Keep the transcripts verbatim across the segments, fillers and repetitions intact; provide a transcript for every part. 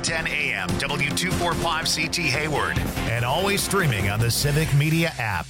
ten a.m. W two forty-five C T Hayward. And always streaming on the Civic Media app.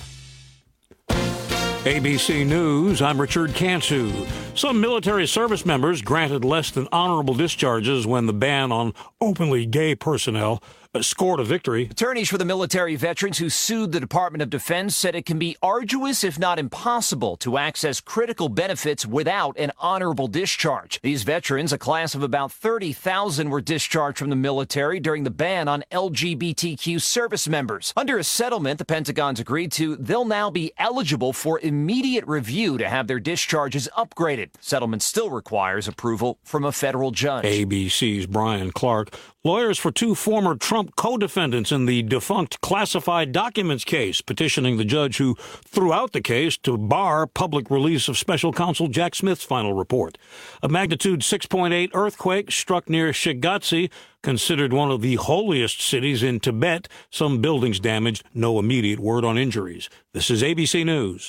A B C News, I'm Richard Cantu. Some military service members granted less than honorable discharges when the ban on openly gay personnel scored a victory. Attorneys for the military veterans who sued the Department of Defense said it can be arduous, if not impossible, to access critical benefits without an honorable discharge. These veterans, a class of about thirty thousand, were discharged from the military during the ban on L G B T Q service members. Under a settlement the Pentagon's agreed to, they'll now be eligible for immediate review to have their discharges upgraded. Settlement still requires approval from a federal judge. A B C's Brian Clark. Lawyers for two former Trump co-defendants in the defunct classified documents case, petitioning the judge who threw out the case to bar public release of special counsel Jack Smith's final report. A magnitude six point eight earthquake struck near Shigatse, considered one of the holiest cities in Tibet. Some buildings damaged. No immediate word on injuries. This is A B C News.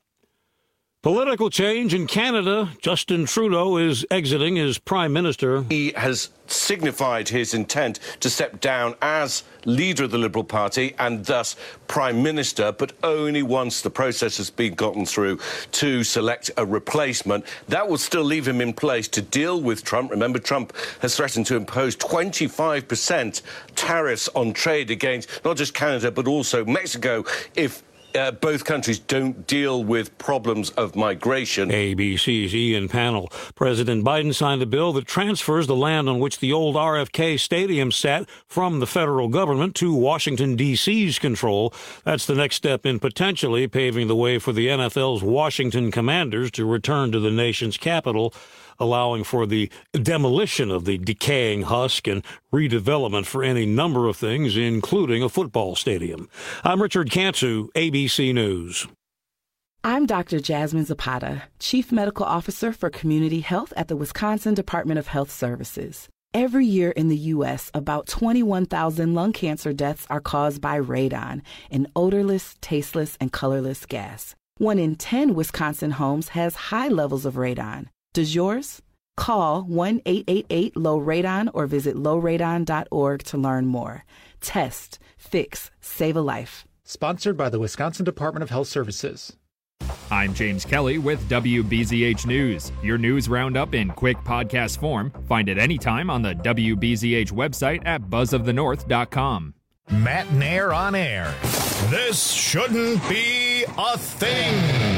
Political change in Canada. Justin Trudeau is exiting as Prime Minister. He has signified his intent to step down as leader of the Liberal Party and thus Prime Minister, but only once the process has been gotten through to select a replacement. That will still leave him in place to deal with Trump. Remember, Trump has threatened to impose twenty-five percent tariffs on trade against not just Canada, but also Mexico if Uh, both countries don't deal with problems of migration. A B C's Ian Pannell. President Biden signed a bill that transfers the land on which the old R F K Stadium sat from the federal government to Washington, D C's control. That's the next step in potentially paving the way for the N F L's Washington Commanders to return to the nation's capital, allowing for the demolition of the decaying husk and redevelopment for any number of things, including a football stadium. I'm Richard Cantu, A B C News. I'm Doctor Jasmine Zapata, Chief Medical Officer for Community Health at the Wisconsin Department of Health Services. Every year in the U S, about twenty-one thousand lung cancer deaths are caused by radon, an odorless, tasteless, and colorless gas. One in ten Wisconsin homes has high levels of radon. Does yours? Call one eight eight eight low radon or visit low radon dot org to learn more. Test, fix, save a life. Sponsored by the Wisconsin Department of Health Services. I'm James Kelly with W B Z H News. Your news roundup in quick podcast form. Find it anytime on the W B Z H website at buzz of the north dot com. Matt Nair on air. This shouldn't be a thing.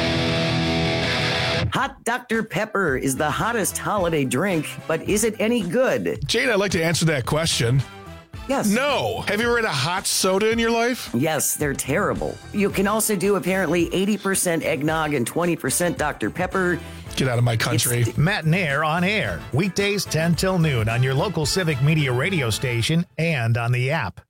Hot Doctor Pepper is the hottest holiday drink, but is it any good? Jane, I'd like to answer that question. Yes. No. Have you ever had a hot soda in your life? Yes, they're terrible. You can also do apparently eighty percent eggnog and twenty percent Doctor Pepper. Get out of my country. It's Matt Nair on air. Weekdays ten till noon on your local Civic Media radio station and on the app.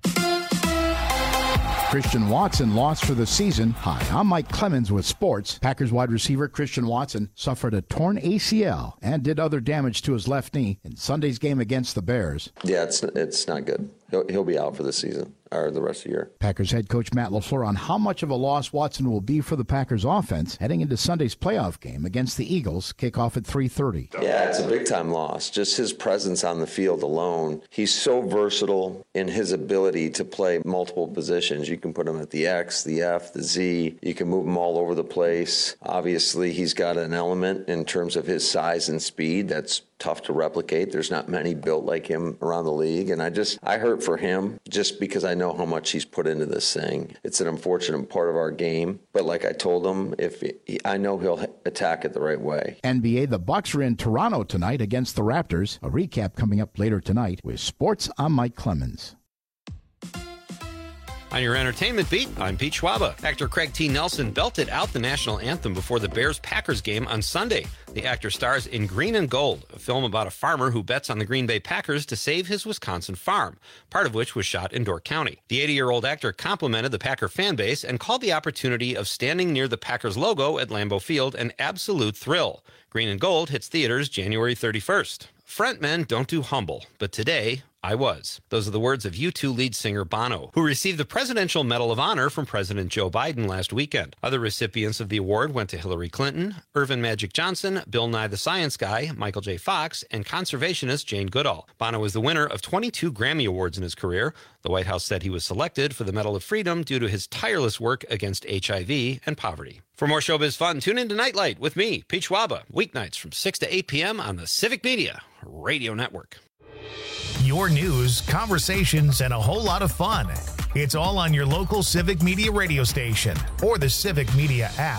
Christian Watson lost for the season. Hi, I'm Mike Clemens with sports. Packers wide receiver Christian Watson suffered a torn A C L and did other damage to his left knee in Sunday's game against the Bears. Yeah, it's it's not good. He'll, he'll be out for the season or the rest of the year. Packers head coach Matt LaFleur on how much of a loss Watson will be for the Packers offense heading into Sunday's playoff game against the Eagles. Kickoff at three thirty. Yeah, it's a big-time loss. Just his presence on the field alone. He's so versatile in his ability to play multiple positions. You can put him at the X, the F, the Z. You can move him all over the place. Obviously, he's got an element in terms of his size and speed that's tough to replicate. There's not many built like him around the league. And I just, I hurt for him just because I know how much he's put into this thing. It's an unfortunate part of our game. But like I told him, if he, I know he'll attack it the right way. N B A, the Bucks are in Toronto tonight against the Raptors. A recap coming up later tonight with sports. I'm Mike Clemens. On your entertainment beat, I'm Pete Schwaba. Actor Craig T. Nelson belted out the national anthem before the Bears-Packers game on Sunday. The actor stars in Green and Gold, a film about a farmer who bets on the Green Bay Packers to save his Wisconsin farm, part of which was shot in Door County. The eighty-year-old actor complimented the Packer fan base and called the opportunity of standing near the Packers logo at Lambeau Field an absolute thrill. Green and Gold hits theaters January thirty-first. Frontmen don't do humble, but today, I was. Those are the words of U two lead singer Bono, who received the Presidential Medal of Honor from President Joe Biden last weekend. Other recipients of the award went to Hillary Clinton, Irvin Magic Johnson, Bill Nye the Science Guy, Michael J. Fox, and conservationist Jane Goodall. Bono is the winner of twenty-two Grammy Awards in his career. The White House said he was selected for the Medal of Freedom due to his tireless work against H I V and poverty. For more showbiz fun, tune in to Nightlight with me, Pete Schwaba, weeknights from six to eight p.m. on the Civic Media Radio Network. Your news, conversations, and a whole lot of fun. It's all on your local Civic Media radio station or the Civic Media app.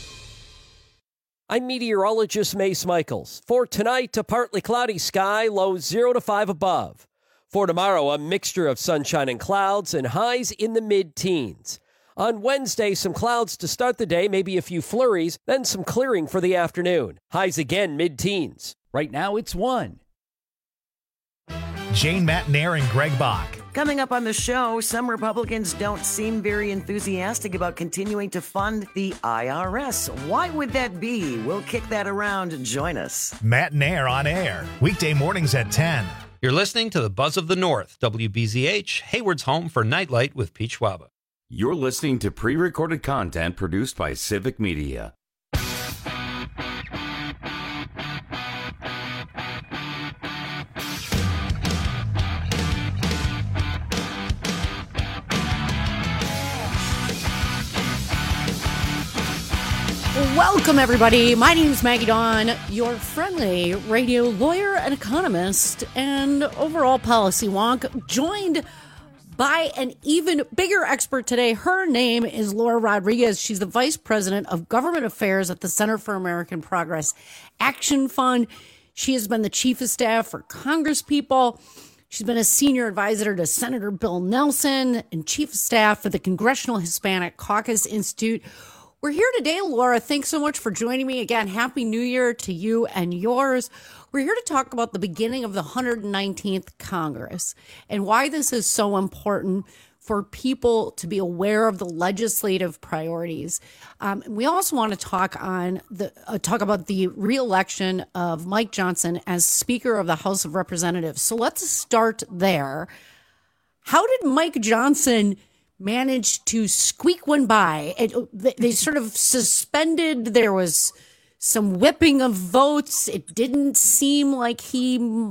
I'm meteorologist Mace Michaels. For tonight, a partly cloudy sky, low zero to five above. For tomorrow, a mixture of sunshine and clouds and highs in the mid-teens. On Wednesday, some clouds to start the day, maybe a few flurries, then some clearing for the afternoon. Highs again mid-teens. Right now, it's one. Jane Matnair and Greg Bach. Coming up on the show, some Republicans don't seem very enthusiastic about continuing to fund the I R S. Why would that be? We'll kick that around. Join us. Matnair on air, weekday mornings at ten. You're listening to the Buzz of the North, W B Z H, Hayward's home for Nightlight with Pete Schwaba. You're listening to pre-recorded content produced by Civic Media. Welcome, everybody. My name is Maggie Dawn, your friendly radio lawyer and economist and overall policy wonk, joined by an even bigger expert today. Her name is Laura Rodriguez. She's the Vice President of Government Affairs at the Center for American Progress Action Fund. She has been the Chief of Staff for Congresspeople. She's been a senior advisor to Senator Bill Nelson and Chief of Staff for the Congressional Hispanic Caucus Institute. We're here today, Laura. Thanks so much for joining me again. Happy New Year to you and yours. We're here to talk about the beginning of the one hundred nineteenth Congress and why this is so important for people to be aware of the legislative priorities. Um, we also want to talk on the uh, talk about the re-election of Mike Johnson as Speaker of the House of Representatives. So let's start there. How did Mike Johnson managed to squeak one by? It, they sort of suspended. There was some whipping of votes. It didn't seem like he,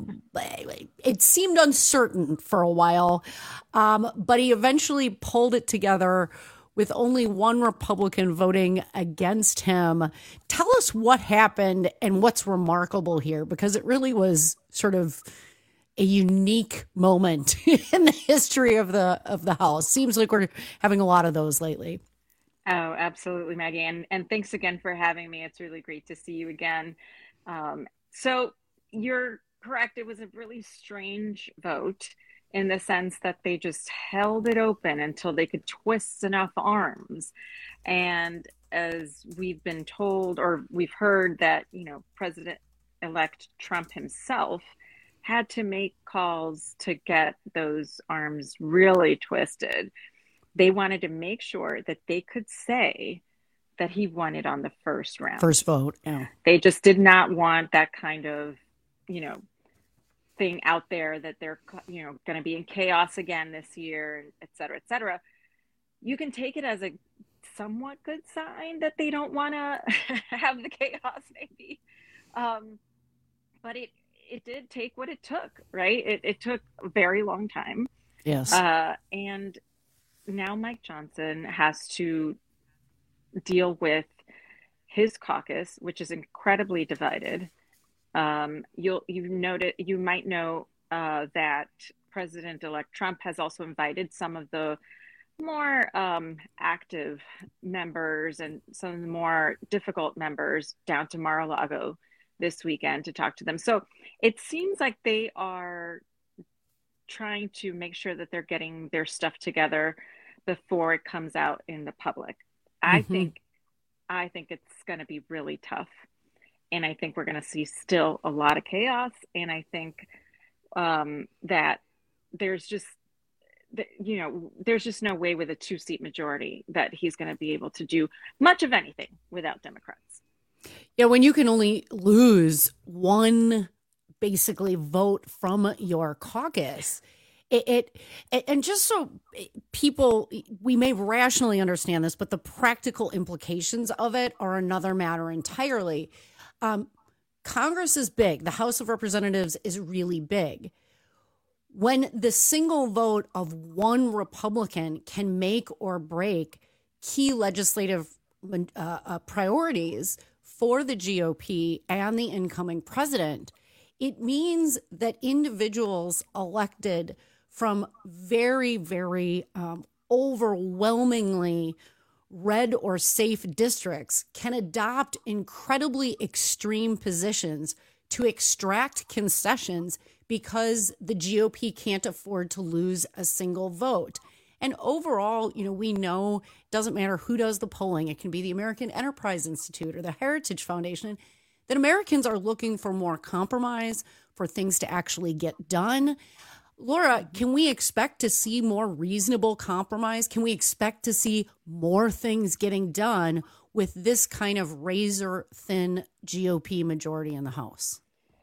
it seemed uncertain for a while. Um, but he eventually pulled it together with only one Republican voting against him. Tell us what happened and what's remarkable here, because it really was sort of a unique moment in the history of the of the House. Seems like we're having a lot of those lately. Oh, absolutely, Maggie. And, and thanks again for having me. It's really great to see you again. Um, so you're correct. It was a really strange vote in the sense that they just held it open until they could twist enough arms. And as we've been told, or we've heard that, you know, President-elect Trump himself had to make calls to get those arms really twisted. They wanted to make sure that they could say that he won it on the first round. First vote, yeah. They just did not want that kind of, you know, thing out there that they're, you know, going to be in chaos again this year, et cetera, et cetera. You can take it as a somewhat good sign that they don't want to have the chaos, maybe. Um, but it, it did take what it took, right? It, it took a very long time. Yes. Uh, and now Mike Johnson has to deal with his caucus, which is incredibly divided. Um, you'll, you noted, you might know uh, that President-elect Trump has also invited some of the more um, active members and some of the more difficult members down to Mar-a-Lago this weekend to talk to them. So it seems like they are trying to make sure that they're getting their stuff together before it comes out in the public. I mm-hmm. think, I think it's going to be really tough. And I think we're going to see still a lot of chaos. And I think um, that there's just, you know, there's just no way with a two seat majority that he's going to be able to do much of anything without Democrats. Yeah, when you can only lose one basically vote from your caucus. It, it and just so people, we may rationally understand this, but the practical implications of it are another matter entirely. Um, Congress is big. The House of Representatives is really big. When the single vote of one Republican can make or break key legislative uh, uh, priorities for the G O P and the incoming president, it means that individuals elected from very, very um, overwhelmingly red or safe districts can adopt incredibly extreme positions to extract concessions because the G O P can't afford to lose a single vote. And overall, you know, we know it doesn't matter who does the polling. It can be the American Enterprise Institute or the Heritage Foundation, that Americans are looking for more compromise, for things to actually get done. Laura, can we expect to see more reasonable compromise? Can we expect to see more things getting done with this kind of razor-thin G O P majority in the House?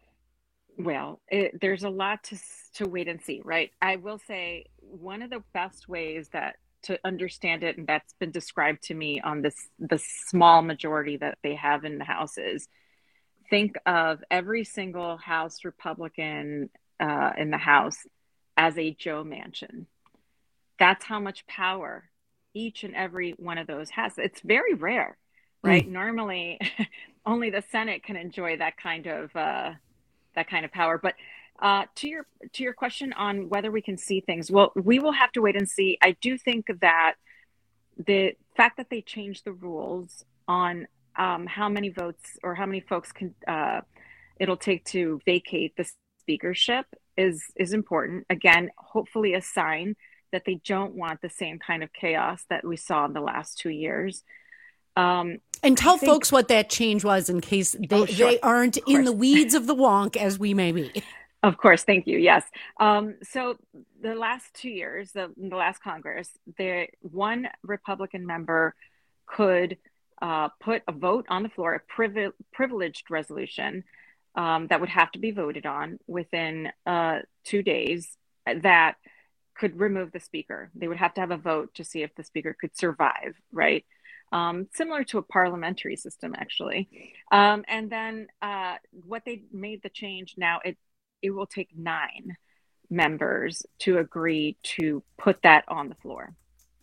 Well, it, there's a lot to to wait and see, right? I will say one of the best ways that to understand it, and that's been described to me on this the small majority that they have in the House, is think of every single House Republican uh, in the House as a Joe Manchin. That's how much power each and every one of those has. It's very rare, right? Mm. Normally, only the Senate can enjoy that kind of uh, that kind of power. But uh, to your to your question on whether we can see things, well, we will have to wait and see. I do think that the fact that they changed the rules on um, how many votes or how many folks can uh, it'll take to vacate the speakership is is important. Again, hopefully a sign that they don't want the same kind of chaos that we saw in the last two years. Um, and tell think, folks what that change was in case they, oh, sure. they aren't in the weeds of the wonk as we may be. Of course. Thank you. Yes. Um, so the last two years, the, the last Congress, the one Republican member could uh, put a vote on the floor, a privi- privileged resolution Um, that would have to be voted on within uh, two days that could remove the speaker. They would have to have a vote to see if the speaker could survive, right? Um, similar to a parliamentary system, actually. Um, and then uh, what they made the change now, it, it will take nine members to agree to put that on the floor.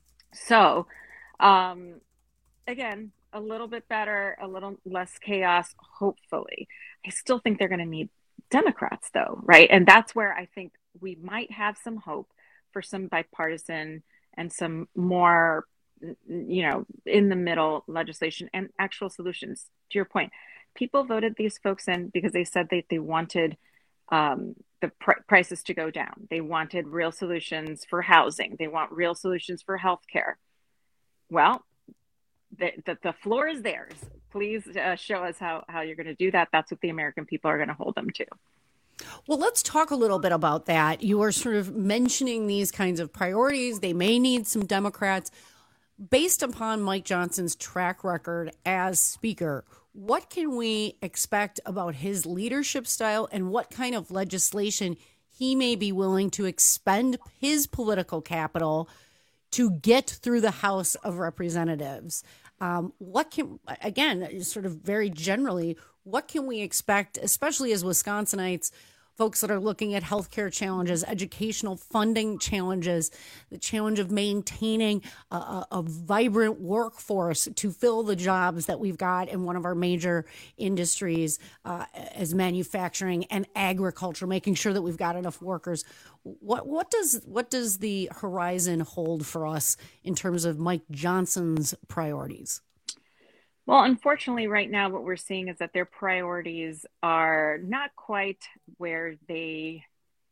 So, um, again, a little bit better, a little less chaos, hopefully. I still think they're going to need Democrats, though, right? And that's where I think we might have some hope for some bipartisan and some more, you know, in the middle legislation and actual solutions. To your point, people voted these folks in because they said that they wanted um, the pr- prices to go down. They wanted real solutions for housing. They want real solutions for healthcare. Well, The, the, the floor is theirs. Please uh, show us how, how you're going to do that. That's what the American people are going to hold them to. Well, let's talk a little bit about that. You are sort of mentioning these kinds of priorities. They may need some Democrats. Based upon Mike Johnson's track record as Speaker, what can we expect about his leadership style and what kind of legislation he may be willing to expend his political capital to get through the House of Representatives? Um, what can, again, sort of very generally, what can we expect, especially as Wisconsinites, folks that are looking at healthcare challenges, educational funding challenges, the challenge of maintaining a, a, a vibrant workforce to fill the jobs that we've got in one of our major industries uh, as manufacturing and agriculture, making sure that we've got enough workers. What what does what does the horizon hold for us in terms of Mike Johnson's priorities? Well, unfortunately, right now, what we're seeing is that their priorities are not quite where they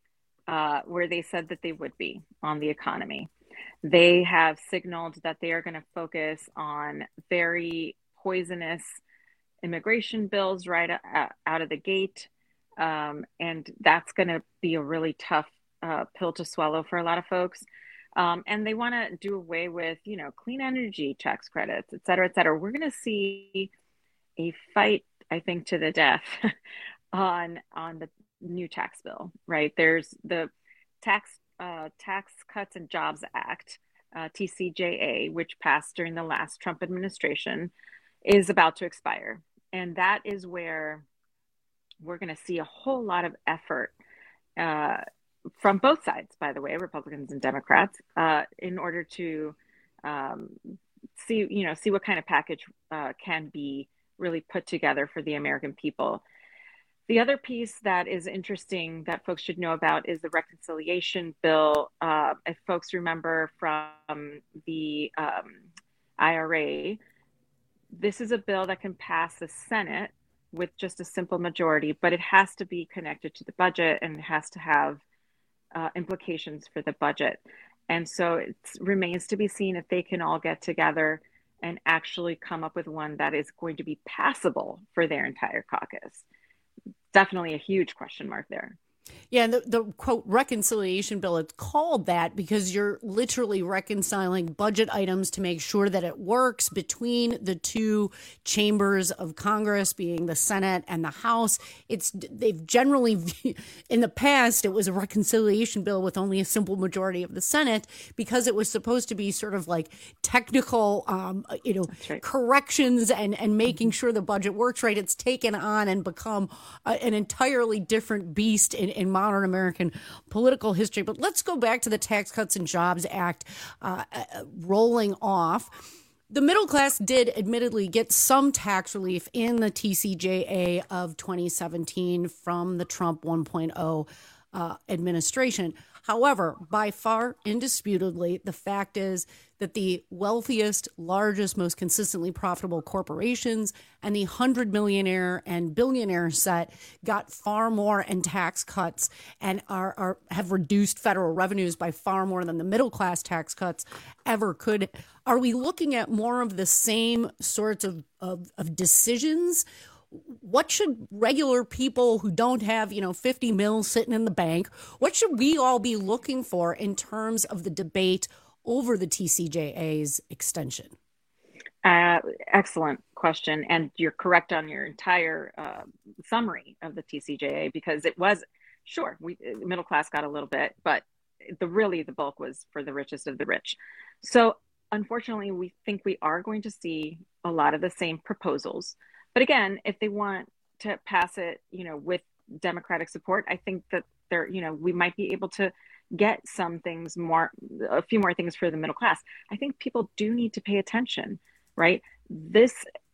uh, where they said that they would be on the economy. They have signaled that they are going to focus on very poisonous immigration bills right out of the gate. Um, and that's going to be a really tough uh, pill to swallow for a lot of folks. Um, and they want to do away with, you know, clean energy tax credits, et cetera, et cetera. We're going to see a fight, I think, to the death on on the new tax bill, right? There's the tax uh, Tax Cuts and Jobs Act, uh, T C J A, which passed during the last Trump administration, is about to expire. And that is where we're going to see a whole lot of effort uh, from both sides, by the way, Republicans and Democrats, uh, in order to um, see, you know, see what kind of package uh, can be really put together for the American people. The other piece that is interesting that folks should know about is the reconciliation bill. Uh, if folks remember from the um, I R A, this is a bill that can pass the Senate with just a simple majority, but it has to be connected to the budget and it has to have uh, implications for the budget. And so it remains to be seen if they can all get together and actually come up with one that is going to be passable for their entire caucus. Definitely a huge question mark there. Yeah, the, the quote reconciliation bill, it's called that because you're literally reconciling budget items to make sure that it works between the two chambers of Congress, being the Senate and the House. It's they've generally, in the past, it was a reconciliation bill with only a simple majority of the Senate because it was supposed to be sort of like technical, um, you know, right. corrections and, and making sure the budget works right. It's taken on and become uh, an entirely different beast in in modern American political history. But let's go back to the Tax Cuts and Jobs Act uh, uh, rolling off. The middle class did admittedly get some tax relief in the T C J A of twenty seventeen from the Trump one point oh uh, administration. However, by far, indisputably, the fact is that the wealthiest, largest, most consistently profitable corporations and the hundred millionaire and billionaire set got far more in tax cuts and are, are have reduced federal revenues by far more than the middle class tax cuts ever could. Are we looking at more of the same sorts of, of, of decisions? What should regular people who don't have, you know, fifty mils sitting in the bank, what should we all be looking for in terms of the debate over the T C J A's extension? Uh, excellent question. And you're correct on your entire uh, summary of the T C J A, because it was, sure, we middle class got a little bit, but the really the bulk was for the richest of the rich. So unfortunately, we think we are going to see a lot of the same proposals. But again, if they want to pass it, you know, with Democratic support, I think that they're, you know, we might be able to get some things more, a few more things for the middle class. I think people do need to pay attention, right? This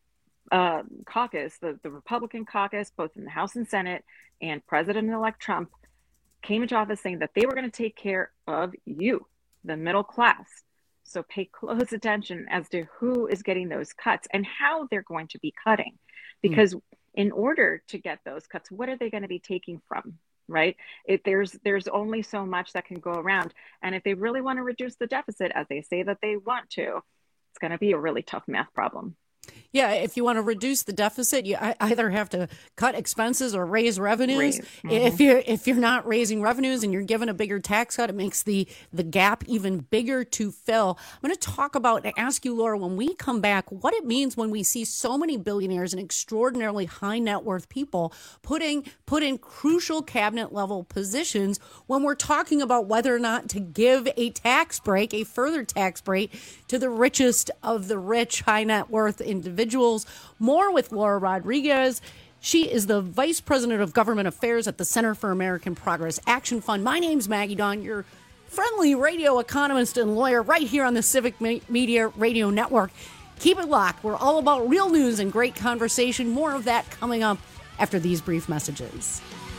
uh, caucus, the, the Republican caucus, both in the House and Senate, and President-elect Trump came into office saying that they were going to take care of you, the middle class. So pay close attention as to who is getting those cuts and how they're going to be cutting. Because mm. in order to get those cuts, what are they going to be taking from, right? If there's there's only so much that can go around. And if they really want to reduce the deficit, as they say that they want to, it's going to be a really tough math problem. Yeah, if you want to reduce the deficit, you either have to cut expenses or raise revenues. Raise. Mm-hmm. If you're if you're not raising revenues and you're given a bigger tax cut, it makes the the gap even bigger to fill. I'm going to talk about and ask you, Laura, when we come back, what it means when we see so many billionaires and extraordinarily high net worth people putting put in crucial cabinet level positions when we're talking about whether or not to give a tax break, a further tax break to the richest of the rich, high net worth individuals. More with Laura Rodriguez. She is the Vice President of Government Affairs at the Center for American Progress Action Fund. My name's Maggie Dawn, your friendly radio economist and lawyer right here on the Civic Media Radio Network. Keep it locked. We're all about real news and great conversation. More of that coming up after these brief messages.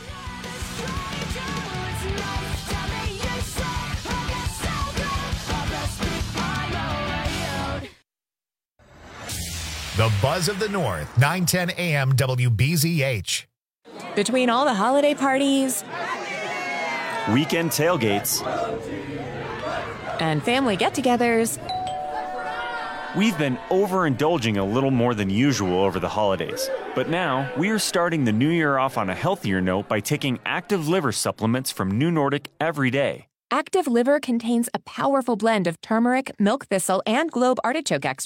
The Buzz of the North, nine ten A M W B Z H. Between all the holiday parties, weekend tailgates, and family get-togethers, we've been overindulging a little more than usual over the holidays. But now, we are starting the new year off on a healthier note by taking Active Liver supplements from New Nordic every day. Active Liver contains a powerful blend of turmeric, milk thistle, and globe artichoke extract,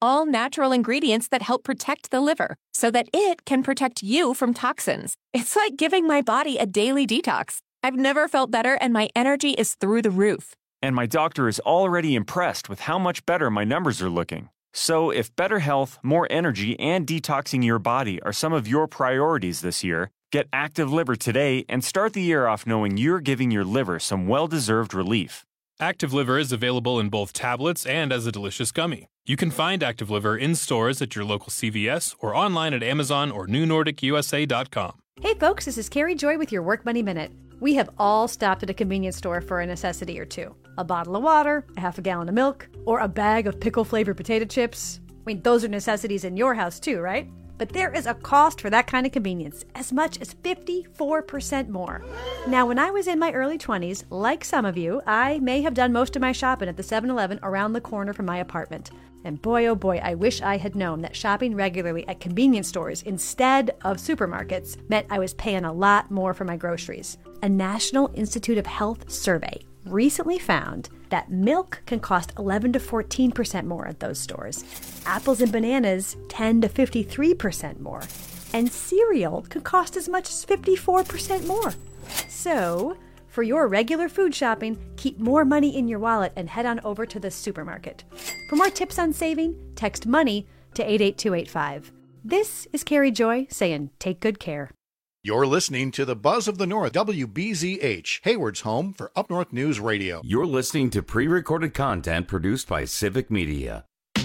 all natural ingredients that help protect the liver so that it can protect you from toxins. It's like giving my body a daily detox. I've never felt better, and my energy is through the roof. And my doctor is already impressed with how much better my numbers are looking. So if better health, more energy, and detoxing your body are some of your priorities this year, get Active Liver today and start the year off knowing you're giving your liver some well-deserved relief. Active Liver is available in both tablets and as a delicious gummy. You can find Active Liver in stores at your local C V S or online at Amazon or new nordic u s a dot com. Hey folks, this is Carrie Joy with your Work Money Minute. We have all stopped at a convenience store for a necessity or two. A bottle of water, a half a gallon of milk, or a bag of pickle-flavored potato chips. I mean, those are necessities in your house too, right? But there is a cost for that kind of convenience, as much as fifty-four percent more. Now, when I was in my early twenties, like some of you, I may have done most of my shopping at the seven eleven around the corner from my apartment. And boy, oh boy, I wish I had known that shopping regularly at convenience stores instead of supermarkets meant I was paying a lot more for my groceries. A National Institute of Health survey recently found that milk can cost eleven to fourteen percent more at those stores. Apples and bananas ten to fifty-three percent more. And cereal can cost as much as fifty-four percent more. So, for your regular food shopping, keep more money in your wallet and head on over to the supermarket. For more tips on saving, text MONEY to eight eight two eight five. This is Carrie Joy saying take good care. You're listening to the Buzz of the North, W B Z H, Hayward's home for Up North News Radio. You're listening to pre-recorded content produced by Civic Media.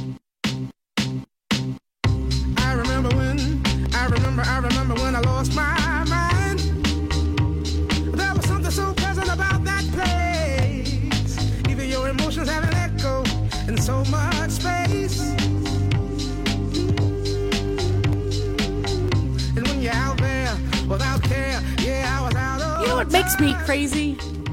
I remember when, I remember, I remember when I lost my mind. There was something so pleasant about that place. Even your emotions have an echo in so much space. And when you're out there, without care, yeah, I was out of You know what makes me crazy?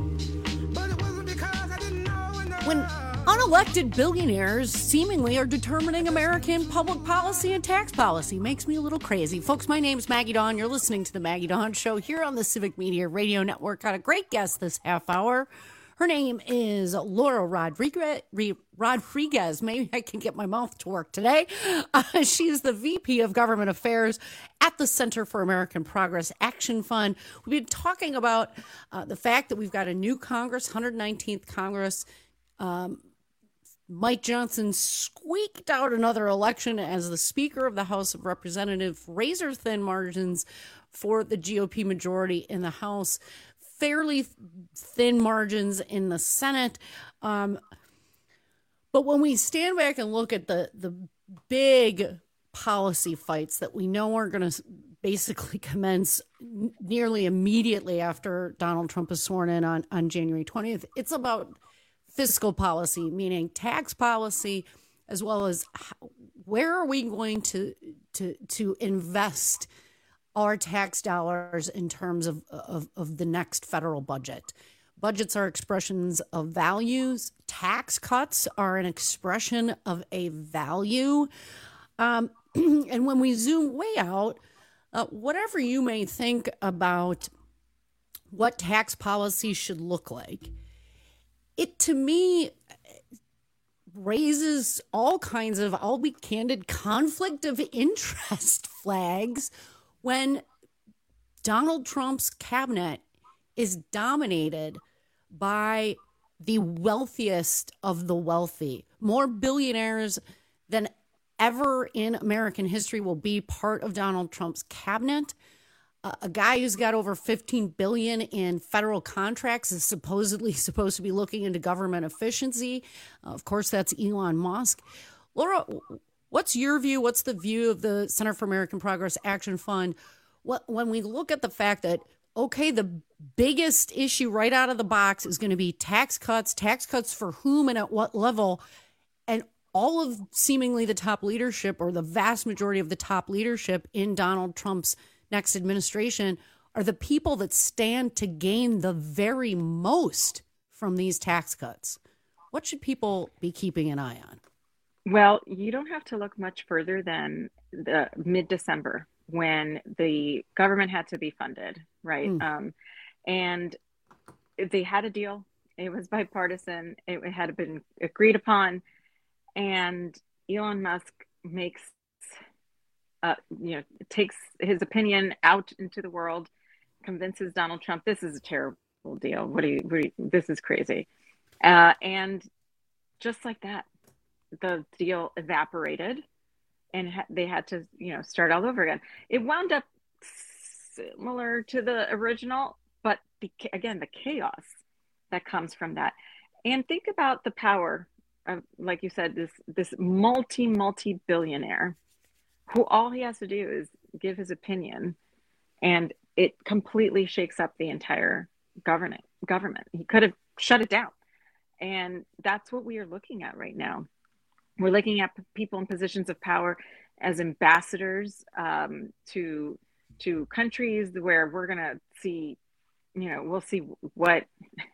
When unelected billionaires seemingly are determining American public policy and tax policy. Makes me a little crazy. Folks, my name is Maggie Dawn. You're listening to the Maggie Dawn Show here on the Civic Media Radio Network. Got a great guest this half hour. Her name is Laura Rodriguez. Rodriguez. Maybe I can get my mouth to work today. Uh, she's the V P of Government Affairs at the Center for American Progress Action Fund. We've been talking about uh, the fact that we've got a new Congress, one hundred nineteenth Congress. Um, Mike Johnson squeaked out another election as the Speaker of the House of Representatives, razor-thin margins for the G O P majority in the House. Fairly thin margins in the Senate. Um, but when we stand back and look at the, the big policy fights that we know are going to basically commence n- nearly immediately after Donald Trump is sworn in on, on January twentieth, it's about fiscal policy, meaning tax policy, as well as how, where are we going to, to, to invest our tax dollars in terms of, of, of the next federal budget. Budgets are expressions of values. Tax cuts are an expression of a value. Um, and when we zoom way out, uh, whatever you may think about what tax policy should look like, it to me raises all kinds of, I'll be candid, conflict of interest flags when Donald Trump's cabinet is dominated by the wealthiest of the wealthy. More billionaires than ever in American history will be part of Donald Trump's cabinet. Uh, a guy who's got over fifteen billion dollars in federal contracts is supposedly supposed to be looking into government efficiency. Uh, of course, that's Elon Musk. Laura, what's your view? What's the view of the Center for American Progress Action Fund? What, when we look at the fact that, okay, the biggest issue right out of the box is going to be tax cuts, tax cuts for whom and at what level, and all of seemingly the top leadership or the vast majority of the top leadership in Donald Trump's next administration are the people that stand to gain the very most from these tax cuts. What should people be keeping an eye on? Well, you don't have to look much further than the mid-December when the government had to be funded, right? Mm. Um, and they had a deal. It was bipartisan. It had been agreed upon. And Elon Musk makes, uh, you know, takes his opinion out into the world, convinces Donald Trump, this is a terrible deal. What do you, what do you this is crazy. Uh, and just like that, the deal evaporated and ha- they had to, you know, start all over again. It wound up similar to the original, but the, again, the chaos that comes from that. And think about the power of, like you said, this this multi, multi-billionaire who all he has to do is give his opinion and it completely shakes up the entire government. government. He could have shut it down. And that's what we are looking at right now. We're looking at people in positions of power as ambassadors um, to to countries where we're going to see, you know, we'll see what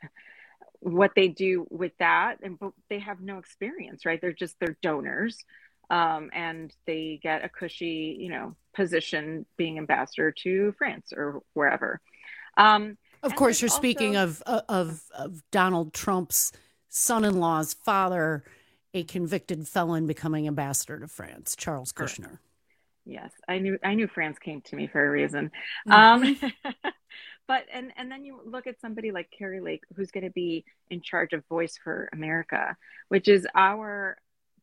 what they do with that. And but they have no experience, right? They're just they're donors, um, and they get a cushy, you know, position being ambassador to France or wherever. Um, of course, you're also speaking of, of of Donald Trump's son-in-law's father, a convicted felon becoming ambassador to France, Charles Kushner. Yes, I knew I knew France came to me for a reason. Mm-hmm. Um, but and and then you look at somebody like Kari Lake, who's going to be in charge of Voice for America, which is our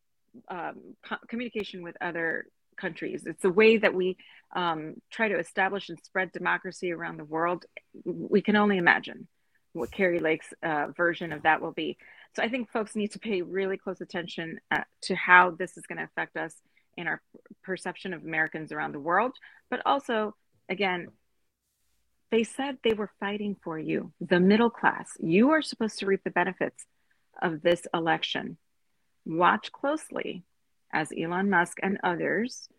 um, co- communication with other countries. It's the way that we um, try to establish and spread democracy around the world. We can only imagine what Kari Lake's uh, version of that will be. So I think folks need to pay really close attention uh, to how this is going to affect us in our perception of Americans around the world. But also, again, they said they were fighting for you, the middle class. You are supposed to reap the benefits of this election. Watch closely as Elon Musk and others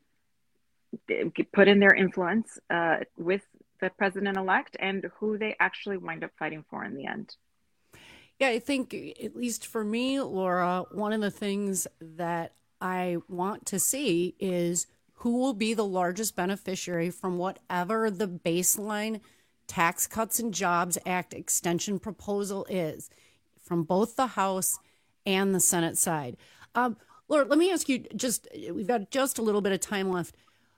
put in their influence uh, with the president-elect and who they actually wind up fighting for in the end. Yeah, I think, at least for me, Laura, one of the things that I want to see is who will be the largest beneficiary from whatever the baseline Tax Cuts and Jobs Act extension proposal is from both the House and the Senate side. Um, Laura, let me ask you, just we've got just a little bit of time left.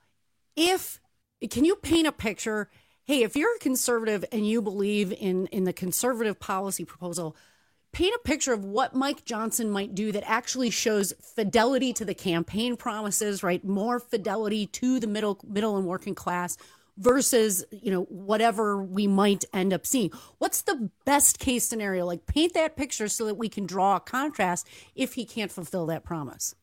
If, can you paint a picture? Hey, if you're a conservative and you believe in, in the conservative policy proposal, paint a picture of what Mike Johnson might do that actually shows fidelity to the campaign promises, right? More fidelity to the middle, middle and working class versus, you know, whatever we might end up seeing. What's the best case scenario? Like, paint that picture so that we can draw a contrast if he can't fulfill that promise.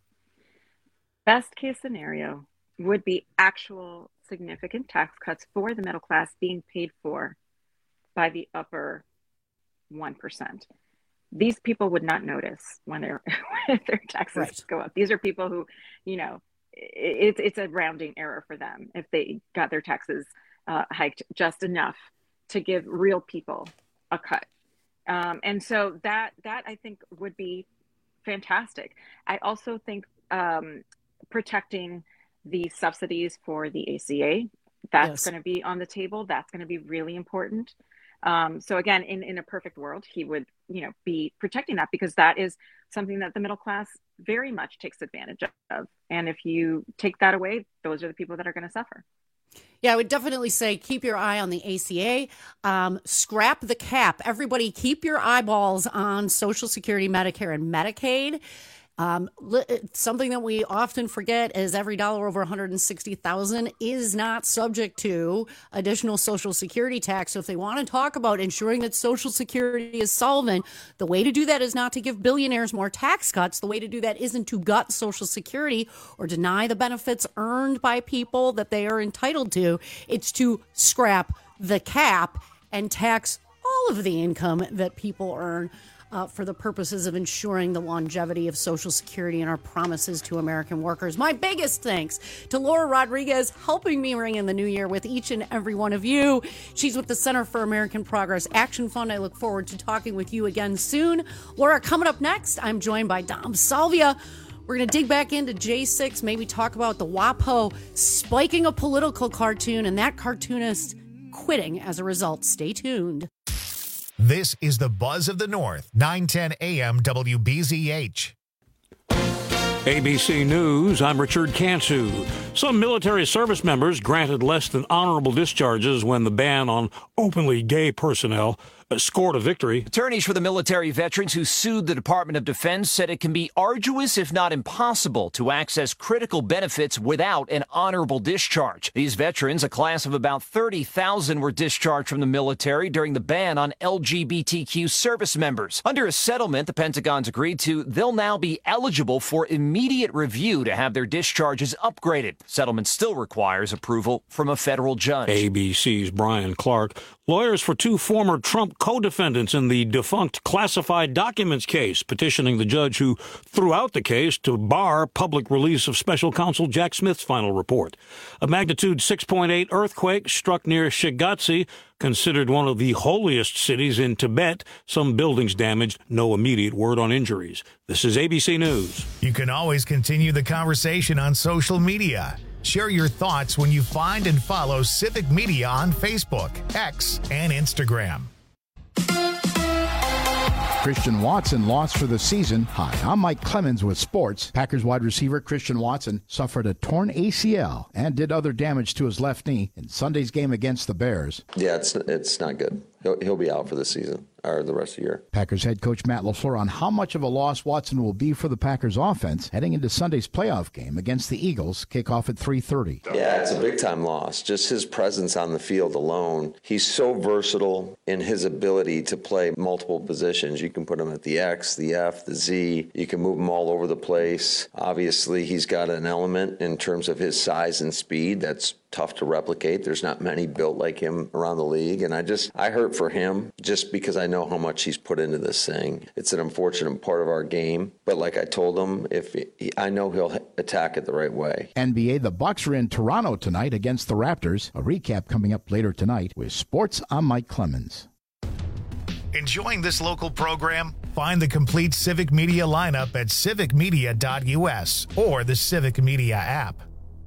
Best case scenario would be actual significant tax cuts for the middle class being paid for by the upper one percent. These people would not notice when their when their taxes right. go up. These are people who, you know, it's it's a rounding error for them if they got their taxes uh, hiked just enough to give real people a cut. Um, and so that that I think would be fantastic. I also think um, protecting the subsidies for the A C A, that's yes. going to be on the table. That's going to be really important. Um, so again, in, in a perfect world, he would, you know, be protecting that because that is something that the middle class very much takes advantage of. And if you take that away, those are the people that are going to suffer. Yeah, I would definitely say keep your eye on the A C A. Um, scrap the cap. Everybody keep your eyeballs on Social Security, Medicare, and Medicaid. Um, something that we often forget is every dollar over one hundred sixty thousand dollars is not subject to additional Social Security tax. So if they want to talk about ensuring that Social Security is solvent, the way to do that is not to give billionaires more tax cuts. The way to do that isn't to gut Social Security or deny the benefits earned by people that they are entitled to. It's to scrap the cap and tax all of the income that people earn. Uh, for the purposes of ensuring the longevity of Social Security and our promises to American workers. My biggest thanks to Laura Rodriguez, helping me ring in the new year with each and every one of you. She's with the Center for American Progress Action Fund. I look forward to talking with you again soon. Laura, coming up next, I'm joined by Dom Salvia. We're going to dig back into J six, maybe talk about the WAPO spiking a political cartoon and that cartoonist quitting as a result. Stay tuned. This is the Buzz of the North, nine ten a.m. W B Z H. A B C News, I'm Richard Cantu. Some military service members granted less than honorable discharges when the ban on openly gay personnel scored a victory. Attorneys for the military veterans who sued the Department of Defense said it can be arduous, if not impossible, to access critical benefits without an honorable discharge. These veterans, a class of about thirty thousand, were discharged from the military during the ban on L G B T Q service members. Under a settlement the Pentagon's agreed to, they'll now be eligible for immediate review to have their discharges upgraded. The settlement still requires approval from a federal judge. A B C's Brian Clark. Lawyers for two former Trump co-defendants in the defunct classified documents case, petitioning the judge who threw out the case to bar public release of special counsel Jack Smith's final report. A magnitude six point eight earthquake struck near Shigatse, considered one of the holiest cities in Tibet. Some buildings damaged. No immediate word on injuries. This is A B C News. You can always continue the conversation on social media. Share your thoughts when you find and follow Civic Media on Facebook, X, and Instagram. Christian Watson lost for the season. Hi, I'm Mike Clemens with sports. Packers wide receiver Christian Watson suffered a torn A C L and did other damage to his left knee in Sunday's game against the Bears. Yeah, it's it's not good. He'll, he'll be out for the season or the rest of the year. Packers head coach Matt LaFleur on how much of a loss Watson will be for the Packers offense heading into Sunday's playoff game against the Eagles. Kickoff at three thirty. Yeah, it's a big-time loss. Just his presence on the field alone. He's so versatile in his ability to play multiple positions. You can put him at the X, the F, the Z. You can move him all over the place. Obviously, he's got an element in terms of his size and speed that's tough to replicate. There's not many built like him around the league. And I just, I hurt for him just because I know how much he's put into this thing. It's an unfortunate part of our game. But like I told him, if he, I know he'll attack it the right way. N B A, the Bucks are in Toronto tonight against the Raptors. A recap coming up later tonight with sports. I'm Mike Clemens. Enjoying this local program? Find the complete Civic Media lineup at civic media dot U S or the Civic Media app.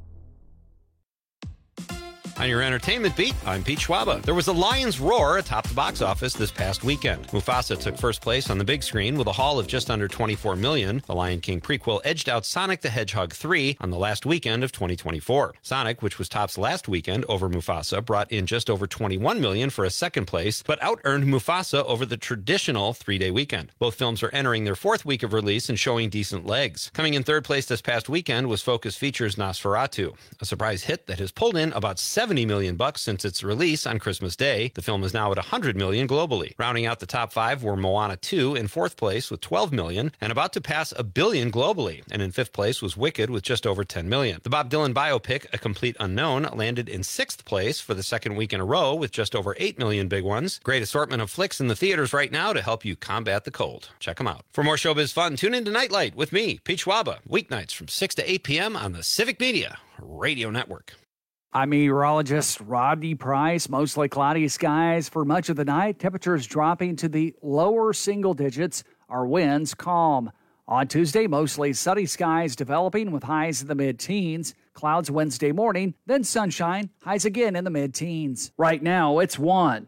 On your entertainment beat, I'm Pete Schwaba. There was a lion's roar atop the box office this past weekend. Mufasa took first place on the big screen with a haul of just under twenty-four million dollars. The Lion King prequel edged out Sonic the Hedgehog three on the last weekend of twenty twenty-four. Sonic, which was tops last weekend over Mufasa, brought in just over twenty-one million dollars for a second place, but out-earned Mufasa over the traditional three-day weekend. Both films are entering their fourth week of release and showing decent legs. Coming in third place this past weekend was Focus Features' Nosferatu, a surprise hit that has pulled in about seventy million bucks since its release on Christmas Day. The film is now at one hundred million globally. Rounding out the top five were Moana two in fourth place with twelve million and about to pass a billion globally. And in fifth place was Wicked with just over ten million. The Bob Dylan biopic, A Complete Unknown, landed in sixth place for the second week in a row with just over eight million big ones. Great assortment of flicks in the theaters right now to help you combat the cold. Check them out. For more showbiz fun, tune into Nightlight with me, Pete Schwaba, weeknights from six to eight p.m. on the Civic Media Radio Network. I'm meteorologist Rodney Price. Mostly cloudy skies for much of the night. Temperatures dropping to the lower single digits. Our winds calm. On Tuesday, mostly sunny skies developing with highs in the mid-teens. Clouds Wednesday morning, then sunshine. Highs again in the mid-teens. Right now, it's one.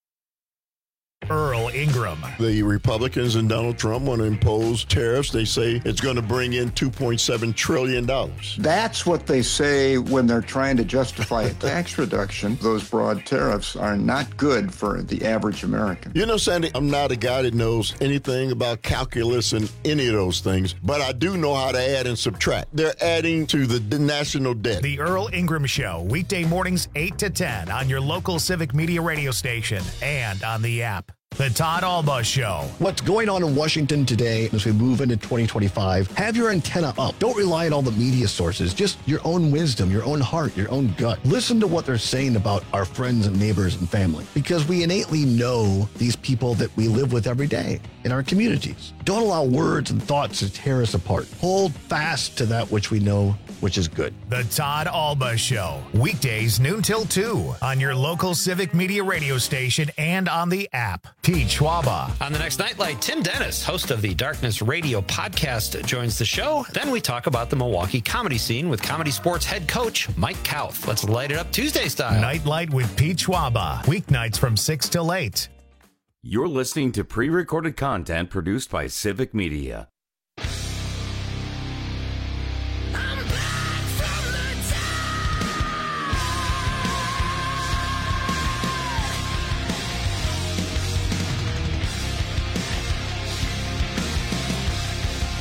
Earl Ingram. The Republicans and Donald Trump want to impose tariffs. They say it's going to bring in two point seven trillion dollars. That's what they say when they're trying to justify a tax reduction. Those broad tariffs are not good for the average American. You know, Sandy, I'm not a guy that knows anything about calculus and any of those things, but I do know how to add and subtract. They're adding to the national debt. The Earl Ingram Show, weekday mornings eight to ten on your local Civic Media radio station and on the app. The Todd Alba Show. What's going on in Washington today as we move into twenty twenty-five? Have your antenna up. Don't rely on all the media sources. Just your own wisdom, your own heart, your own gut. Listen to what they're saying about our friends and neighbors and family, because we innately know these people that we live with every day in our communities. Don't allow words and thoughts to tear us apart. Hold fast to that which we know, which is good. The Todd Alba Show, weekdays noon till two on your local Civic Media radio station and on the app. Pete Schwaba. On the next Nightlight, Tim Dennis, host of the Darkness Radio podcast, joins the show. Then we talk about the Milwaukee comedy scene with Comedy Sports head coach Mike Kauth. Let's light it up Tuesday style. Nightlight with Pete Schwaba, weeknights from six till eight. You're listening to pre-recorded content produced by Civic Media.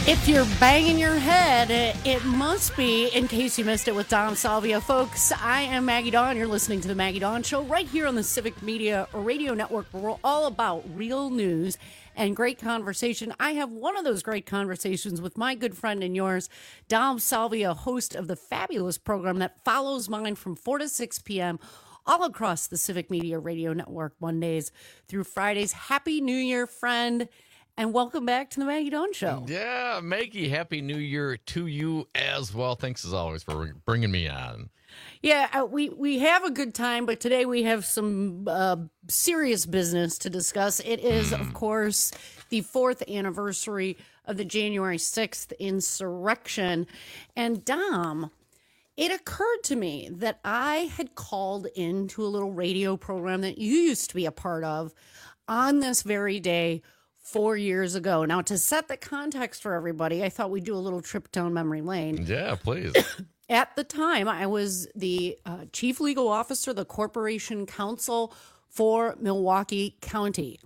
If you're banging your head, it, it must be, in case you missed it, with Dom Salvia. Folks, I am Maggie Dawn. You're listening to The Maggie Dawn Show right here on the Civic Media Radio Network, where we're all about real news and great conversation. I have one of those great conversations with my good friend and yours, Dom Salvia, host of the fabulous program that follows mine from four to six p.m. all across the Civic Media Radio Network, Mondays through Fridays. Happy New Year, friend. And welcome back to the Maggie Dawn Show. Yeah, Maggie, Happy New Year to you as well. Thanks as always for bringing me on. Yeah, uh, we, we have a good time, but today we have some uh, serious business to discuss. It is, mm. of course, the fourth anniversary of the January sixth insurrection. And Dom, it occurred to me that I had called into a little radio program that you used to be a part of on this very day four years ago. Now, to set the context for everybody, I thought we'd do a little trip down memory lane. Yeah, please. At the time, I was the uh, chief legal officer of the Corporation Counsel for Milwaukee County.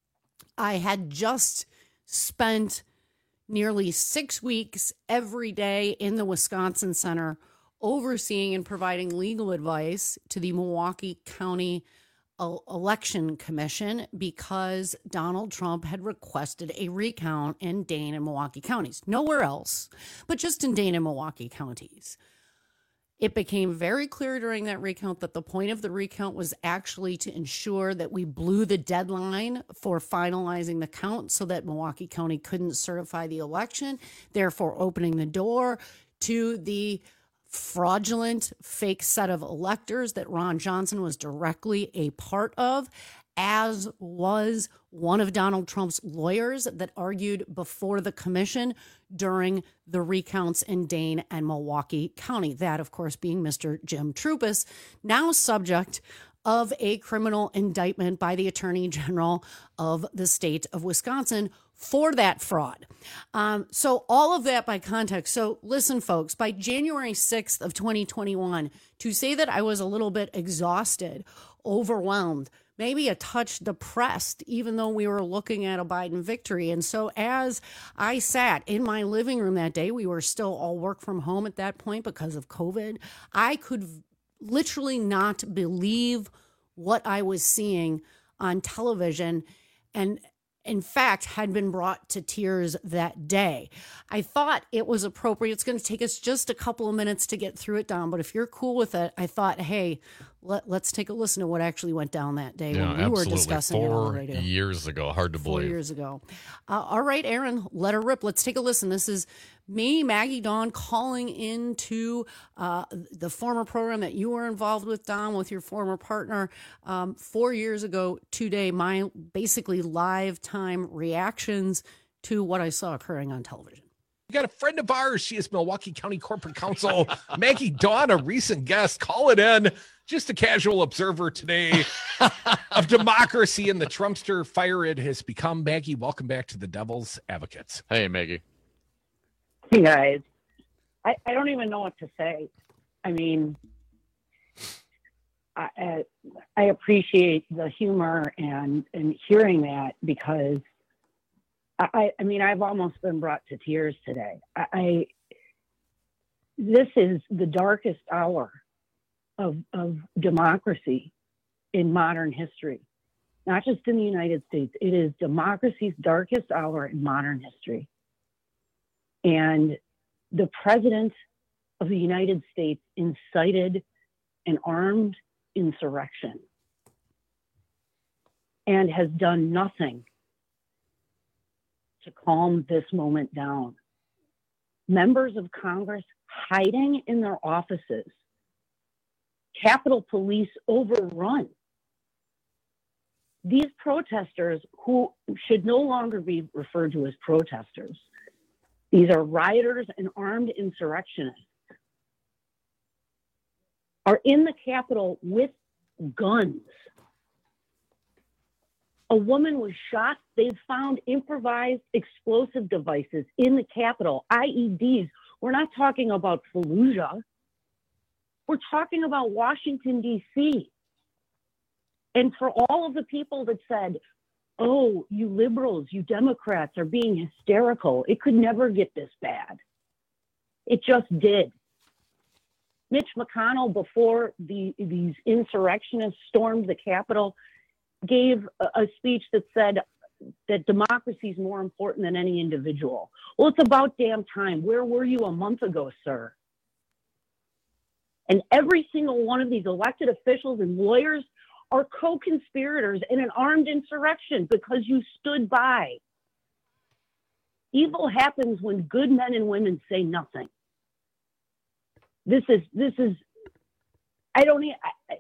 I had just spent nearly six weeks every day in the Wisconsin Center overseeing and providing legal advice to the Milwaukee County Election Commission because Donald Trump had requested a recount in Dane and Milwaukee counties. Nowhere else, but just in Dane and Milwaukee counties. It became very clear during that recount that the point of the recount was actually to ensure that we blew the deadline for finalizing the count so that Milwaukee County couldn't certify the election, therefore opening the door to the fraudulent fake set of electors that Ron Johnson was directly a part of, as was one of Donald Trump's lawyers that argued before the commission during the recounts in Dane and Milwaukee County. That, of course, being Mister Jim Troupis, now subject of a criminal indictment by the Attorney General of the state of Wisconsin for that fraud. Um, so all of that by context. So listen, folks, by January sixth of twenty twenty-one, to say that I was a little bit exhausted, overwhelmed, maybe a touch depressed, even though we were looking at a Biden victory. And so as I sat in my living room that day, we were still all work from home at that point because of COVID. I could literally not believe what I was seeing on television, and in fact, had been brought to tears that day. I thought it was appropriate. It's going to take us just a couple of minutes to get through it, Don, but if you're cool with it, I thought, hey, let, let's take a listen to what actually went down that day yeah, when we absolutely. were discussing Four it on the radio. years ago. Hard to Four believe. years ago. Uh, all right, Aaron, let her rip. Let's take a listen. This is me, Maggie Dawn, calling into uh, the former program that you were involved with, Don, with your former partner. Um, four years ago today, my basically live time reactions to what I saw occurring on television. We got a friend of ours. She is Milwaukee County Corporate Counsel, Maggie Dawn, a recent guest. Call it in. Just a casual observer today of democracy and the Trumpster fire it has become. Maggie, welcome back to the Devil's Advocates. Hey, Maggie. Hey, guys. I, I don't even know what to say. I mean, I, I, I appreciate the humor and, and hearing that because I, I mean, I've almost been brought to tears today. I, I this is the darkest hour of, of democracy in modern history, not just in the United States. It is democracy's darkest hour in modern history. And the president of the United States incited an armed insurrection and has done nothing to calm this moment down. Members of Congress hiding in their offices, Capitol Police overrun. These protesters, who should no longer be referred to as protesters, these are rioters and armed insurrectionists, are in the Capitol with guns. A woman was shot. They've found improvised explosive devices in the Capitol, I E Ds. We're not talking about Fallujah. We're talking about Washington, D C. And for all of the people that said, oh, you liberals, you Democrats are being hysterical. It could never get this bad. It just did. Mitch McConnell, before the, these insurrectionists stormed the Capitol, gave a, a speech that said that democracy is more important than any individual. Well, it's about damn time. Where were you a month ago, sir? And every single one of these elected officials and lawyers are co-conspirators in an armed insurrection because you stood by. Evil happens when good men and women say nothing. This is, this is, I don't, I,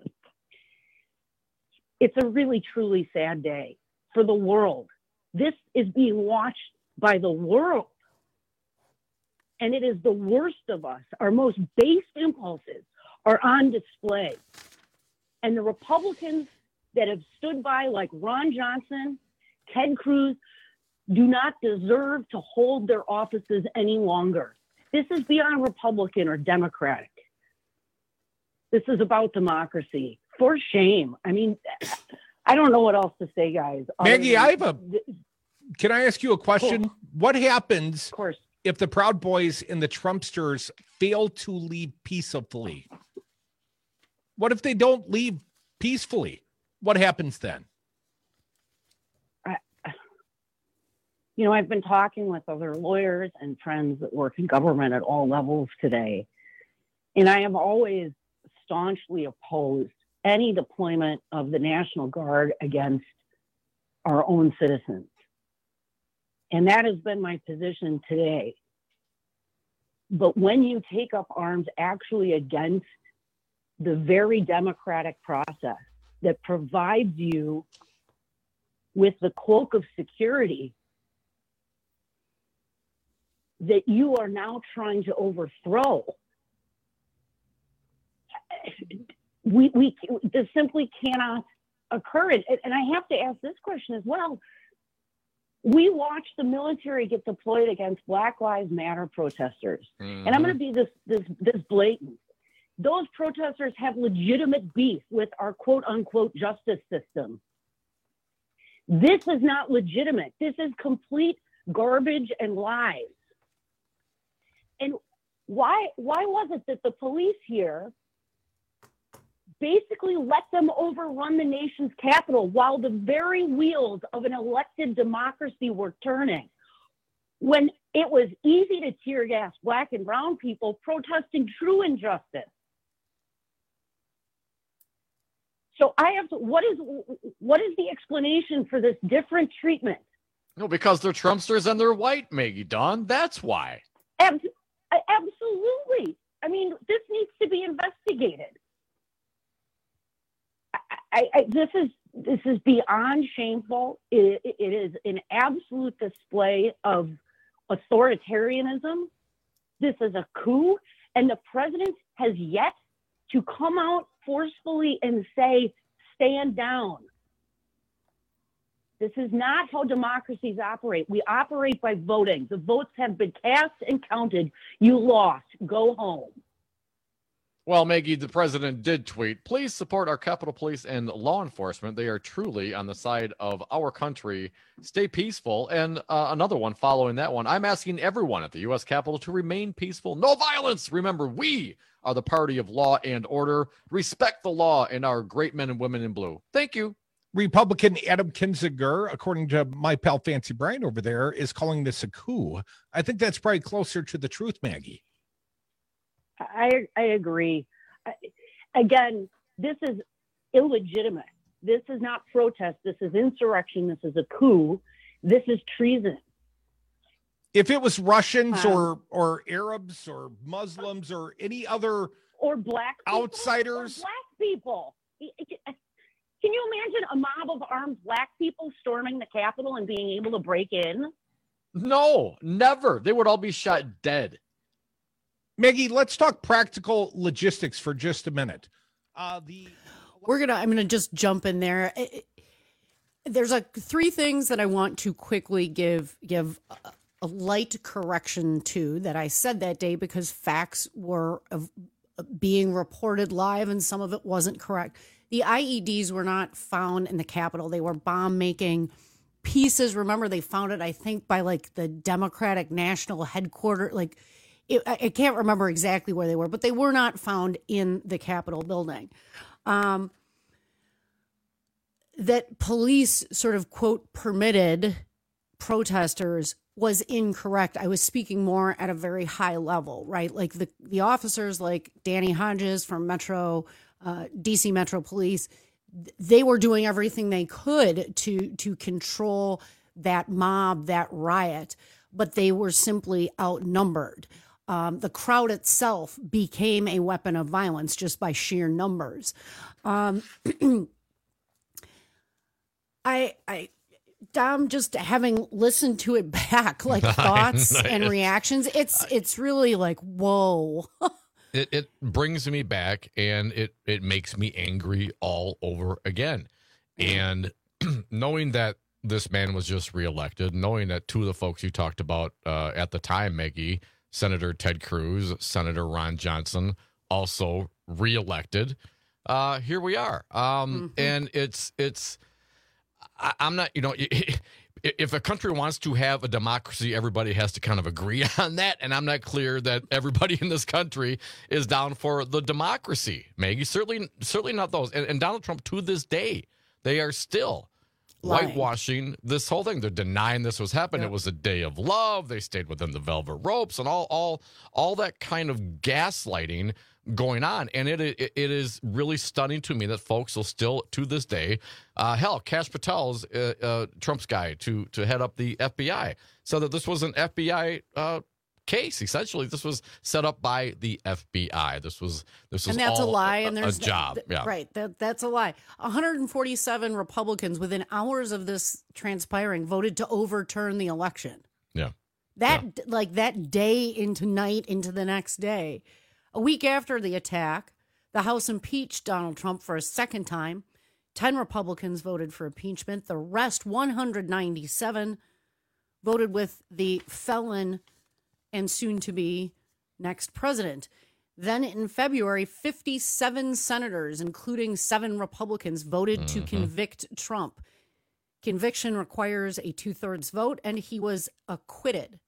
it's a really, truly sad day for the world. This is being watched by the world. And it is the worst of us. Our most base impulses are on display. And the Republicans that have stood by, like Ron Johnson, Ted Cruz, do not deserve to hold their offices any longer. This is beyond Republican or Democratic. This is about democracy. For shame. I mean, I don't know what else to say, guys. Maggie, than, I have a, can I ask you a question? Cool. What happens of course. if the Proud Boys and the Trumpsters fail to leave peacefully? What if they don't leave peacefully? What happens then? I, you know, I've been talking with other lawyers and friends that work in government at all levels today, and I have always staunchly opposed any deployment of the National Guard against our own citizens. And that has been my position today. But when you take up arms actually against the very democratic process that provides you with the cloak of security that you are now trying to overthrow, we, we this simply cannot occur. And, and I have to ask this question as well. We watched the military get deployed against Black Lives Matter protesters. Mm-hmm. And I'm going to be this, this, this blatant. Those protesters have legitimate beef with our quote unquote justice system. This is not legitimate. This is complete garbage and lies. And why, why was it that the police here basically let them overrun the nation's capital while the very wheels of an elected democracy were turning? When it was easy to tear gas Black and brown people protesting true injustice. So I have to, what is, what is the explanation for this different treatment? No, because they're Trumpsters and they're white, Maggie Dawn. That's why. Ab- absolutely. I mean, this needs to be investigated. I, I, I, this is this is beyond shameful. It, it is an absolute display of authoritarianism. This is a coup, and the president has yet to come out forcefully and say, stand down. This is not how democracies operate. We operate by voting. The votes have been cast and counted. You lost. Go home. Well, Maggie, the president did tweet, please support our Capitol Police and law enforcement. They are truly on the side of our country. Stay peaceful. And uh, another one following that one, I'm asking everyone at the U S Capitol to remain peaceful. No violence. Remember, we are the party of law and order. Respect the law and our great men and women in blue. Thank you. Republican Adam Kinzinger, according to my pal Fancy Brian over there, is calling this a coup. I think that's probably closer to the truth, Maggie. I, I agree. I, again, this is illegitimate. This is not protest. This is insurrection. This is a coup. This is treason. If it was Russians um, or or Arabs or Muslims or any other or black people, outsiders, or black people, can you imagine a mob of armed black people storming the Capitol and being able to break in? No, never. They would all be shot dead. Maggie, let's talk practical logistics for just a minute. Uh, the We're gonna. I'm gonna just jump in there. There's like three things that I want to quickly give give a, a light correction to that I said that day because facts were of, being reported live and some of it wasn't correct. The I E Ds were not found in the Capitol. They were bomb making pieces. Remember, they found it, I think, by like the Democratic National Headquarters. Like, it, I can't remember exactly where they were, but they were not found in the Capitol building. Um, that police sort of, quote, permitted protesters was incorrect. I was speaking more at a very high level, right? Like the, the officers like Danny Hodges from Metro, uh, D C Metro Police, they were doing everything they could to to control that mob, that riot, but they were simply outnumbered. Um, the crowd itself became a weapon of violence just by sheer numbers. Um, I, I, Dom, just having listened to it back, like thoughts and reactions, it's it's really like, whoa. It, it brings me back, and it, it makes me angry all over again. And knowing that this man was just reelected, knowing that two of the folks you talked about uh, at the time, Maggie, Senator Ted Cruz, Senator Ron Johnson, also reelected, uh, here we are. Um, mm-hmm. And it's, it's I, I'm not, you know, if a country wants to have a democracy, everybody has to kind of agree on that. And I'm not clear that everybody in this country is down for the democracy, Maggie. Certainly, certainly not those. And, and Donald Trump, to this day, they are still lying, whitewashing this whole thing. They're denying this was happening. Yep. It was a day of love. They stayed within the velvet ropes and all, all, all that kind of gaslighting going on. And it, it it is really stunning to me that folks will still, to this day, uh, hell, Kash Patel's uh, uh, Trump's guy to to head up the F B I, so that this was an F B I uh, case. Essentially, this was set up by the F B I. This was this was and that's all a lie. A, and there's a job, th- yeah, right. That that's a lie. one hundred forty-seven Republicans within hours of this transpiring voted to overturn the election. Yeah, that yeah. like that day into night into the next day. A week after the attack, the House impeached Donald Trump for a second time. Ten Republicans voted for impeachment. The rest, one hundred ninety-seven, voted with the felon and soon-to-be next president. Then in February, fifty-seven senators, including seven Republicans, voted mm-hmm. to convict Trump. Conviction requires a two-thirds vote, and he was acquitted.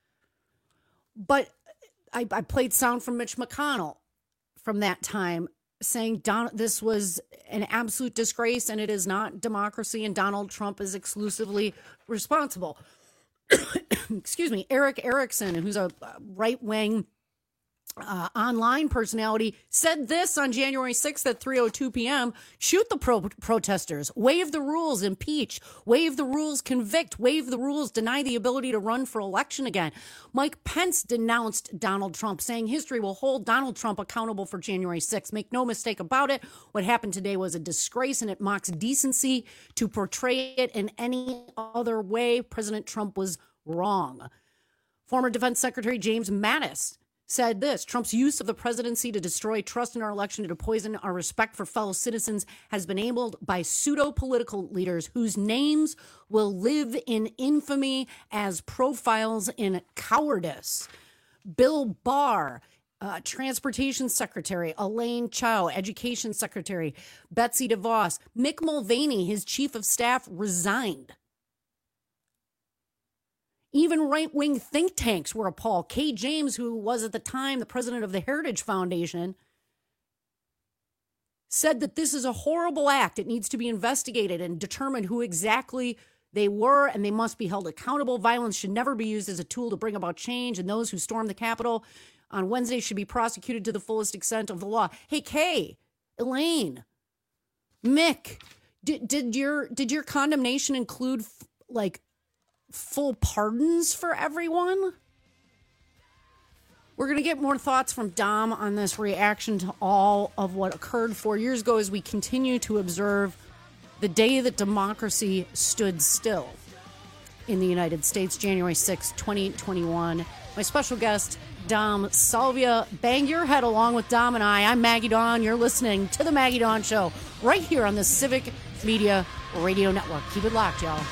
But I, I played sound from Mitch McConnell from that time saying Don, this was an absolute disgrace and it is not democracy and Donald Trump is exclusively responsible. Excuse me. Eric Erickson, who's a right-wing uh, online personality, said this on January sixth at three oh two p.m. Shoot the pro- protesters, waive the rules, impeach, waive the rules, convict, waive the rules, deny the ability to run for election again. Mike Pence denounced Donald Trump, saying history will hold Donald Trump accountable for January sixth. Make no mistake about it. What happened today was a disgrace and it mocks decency. To portray it in any other way, President Trump was wrong. Former Defense Secretary James Mattis said this: Trump's use of the presidency to destroy trust in our election and to poison our respect for fellow citizens has been enabled by pseudo-political leaders whose names will live in infamy as profiles in cowardice. Bill Barr, uh, Transportation Secretary, Elaine Chao, Education Secretary, Betsy DeVos, Mick Mulvaney, his chief of staff, resigned. Even right-wing think tanks were appalled. Kay James, who was at the time the president of the Heritage Foundation, said that this is a horrible act. It needs to be investigated and determined who exactly they were, and they must be held accountable. Violence should never be used as a tool to bring about change, and those who stormed the Capitol on Wednesday should be prosecuted to the fullest extent of the law. Hey, Kay, Elaine, Mick, did, did your did your condemnation include, like, full pardons for everyone? We're going to get more thoughts from Dom on this reaction to all of what occurred four years ago as we continue to observe the day that democracy stood still in the United States, January sixth, twenty twenty-one. My special guest, Dom Salvia. Bang your head along with Dom and I. I'm Maggie Dawn. You're listening to The Maggie Dawn Show right here on the Civic Media Radio Network. Keep it locked, y'all.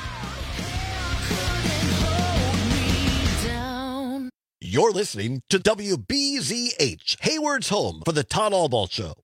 You're listening to W B Z H, Hayward's home for the Todd Albaugh Show.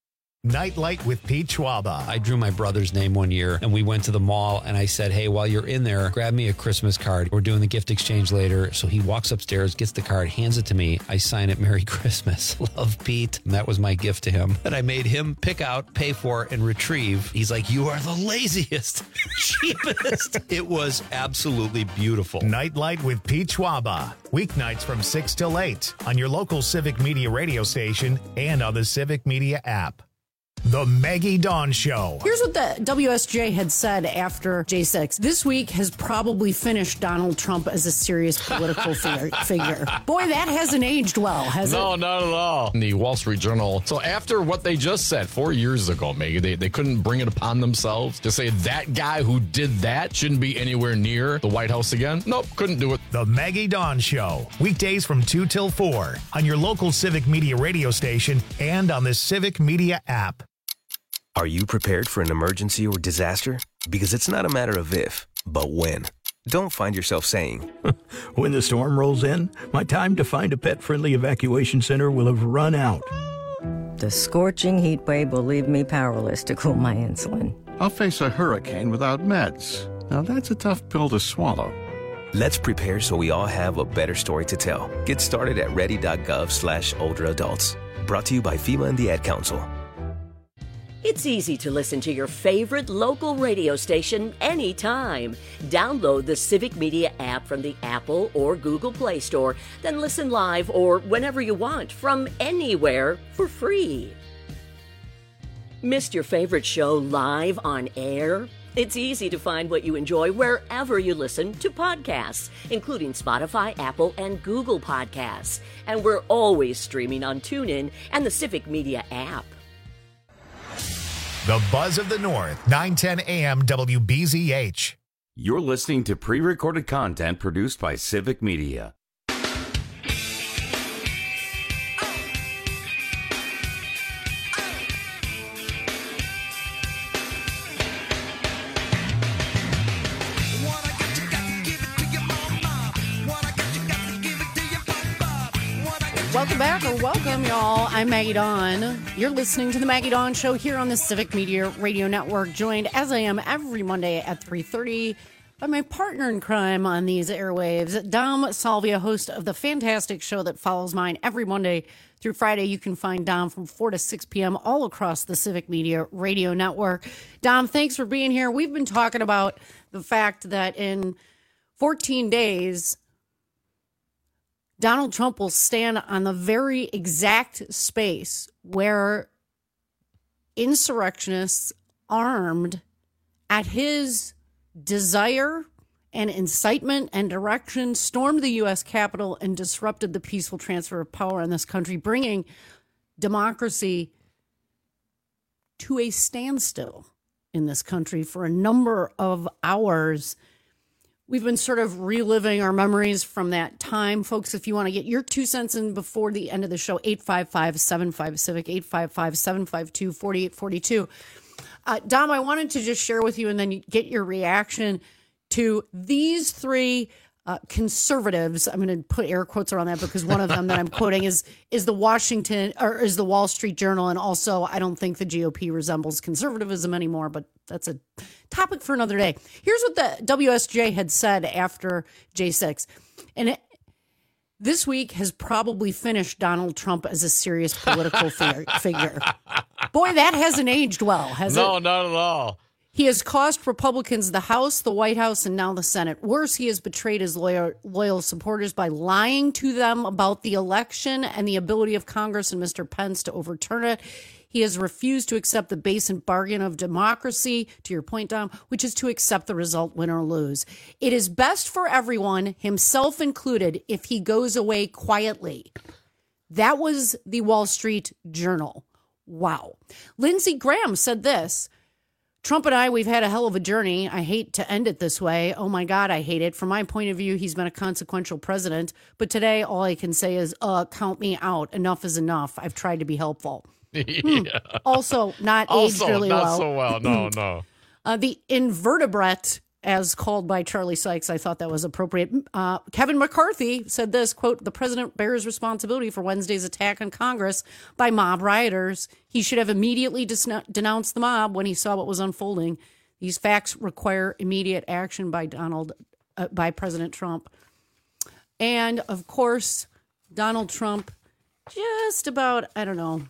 Nightlight with Pete Schwaba. I drew my brother's name one year, and we went to the mall, and I said, hey, while you're in there, grab me a Christmas card. We're doing the gift exchange later. So he walks upstairs, gets the card, hands it to me. I sign it, Merry Christmas. Love, Pete. And that was my gift to him that I made him pick out, pay for, and retrieve. He's like, you are the laziest, cheapest. It was absolutely beautiful. Nightlight with Pete Schwaba. Weeknights from six till eight on your local Civic Media radio station and on the Civic Media app. The Maggie Dawn Show. Here's what the W S J had said after J six. This week has probably finished Donald Trump as a serious political figure. figure. Boy, that hasn't aged well, has no, it? No, not at all. In the Wall Street Journal. So after what they just said four years ago, Maggie, they, they couldn't bring it upon themselves to say that guy who did that shouldn't be anywhere near the White House again. Nope, couldn't do it. The Maggie Dawn Show. Weekdays from two till four on your local Civic Media radio station and on the Civic Media app. Are you prepared for an emergency or disaster? Because it's not a matter of if, but when. Don't find yourself saying, when the storm rolls in, my time to find a pet-friendly evacuation center will have run out. The scorching heat wave will leave me powerless to cool my insulin. I'll face a hurricane without meds. Now that's a tough pill to swallow. Let's prepare so we all have a better story to tell. Get started at ready.gov slash older adults. Brought to you by FEMA and the Ad Council. It's easy to listen to your favorite local radio station anytime. Download the Civic Media app from the Apple or Google Play Store, then listen live or whenever you want from anywhere for free. Missed your favorite show live on air? It's easy to find what you enjoy wherever you listen to podcasts, including Spotify, Apple, and Google Podcasts. And we're always streaming on TuneIn and the Civic Media app. The Buzz of the North, nine ten a.m. W B Z H. You're listening to pre-recorded content produced by Civic Media. Welcome back, or welcome, y'all. I'm Maggie Dawn. You're listening to the Maggie Dawn Show here on the Civic Media Radio Network, joined as I am every Monday at three thirty by my partner in crime on these airwaves, Dom Salvia, host of the fantastic show that follows mine every Monday through Friday. You can find Dom from four to six p.m. all across the Civic Media Radio Network. Dom, thanks for being here. We've been talking about the fact that in fourteen days, Donald Trump will stand on the very exact space where insurrectionists armed at his desire and incitement and direction stormed the U S Capitol and disrupted the peaceful transfer of power in this country, bringing democracy to a standstill in this country for a number of hours. We've been sort of reliving our memories from that time. Folks, if you want to get your two cents in before the end of the show, eight five five, seven five, CIVIC, eight five five, seven five two, four eight four two. Uh, Dom, I wanted to just share with you and then get your reaction to these three uh, conservatives. I'm going to put air quotes around that because one of them that I'm quoting is is the Washington or is the Wall Street Journal. And also, I don't think the G O P resembles conservatism anymore, but that's a topic for another day. Here's what the W S J had said after J six. And it, this week has probably finished Donald Trump as a serious political figure. Boy, that hasn't aged well, has no, it? No, not at all. He has cost Republicans the House, the White House, and now the Senate. Worse, he has betrayed his loyal, loyal supporters by lying to them about the election and the ability of Congress and Mister Pence to overturn it. He has refused to accept the base and bargain of democracy, to your point, Dom, which is to accept the result, win or lose. It is best for everyone, himself included, if he goes away quietly. That was the Wall Street Journal. Wow. Lindsey Graham said this. Trump and I, we've had a hell of a journey. I hate to end it this way. Oh, my God, I hate it. From my point of view, he's been a consequential president. But today, all I can say is, uh, count me out. Enough is enough. I've tried to be helpful. Yeah. Hmm. Also, not also, aged really not well. so well. No, no. Uh, the invertebrate as called by Charlie Sykes. I thought that was appropriate. Uh, Kevin McCarthy said this, quote, "The president bears responsibility for Wednesday's attack on Congress by mob rioters. He should have immediately dis- denounced the mob when he saw what was unfolding. These facts require immediate action by Donald, uh, by President Trump." And of course, Donald Trump, just about, I don't know,